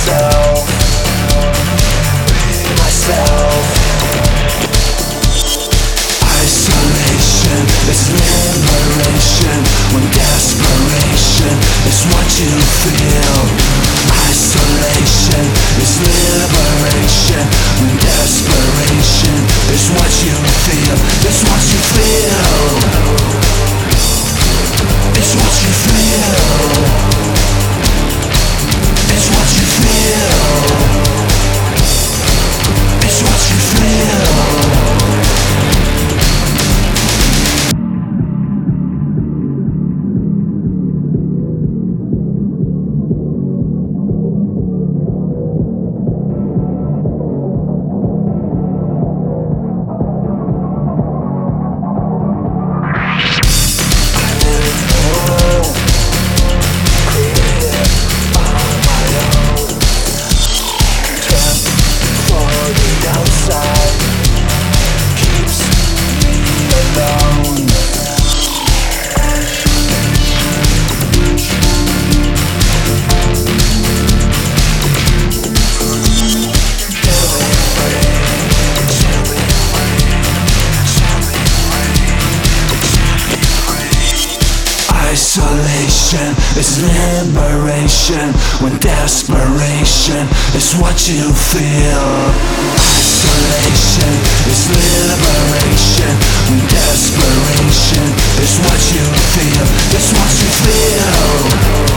myself. Isolation is liberation when desperation is what you feel. Isolation is liberation when desperation is what you feel. It's what you feel. It's what you feel. It's what you feel. It's what you feel. Isolation is liberation when desperation is what you feel. Isolation is liberation when desperation is what you feel. It's what you feel.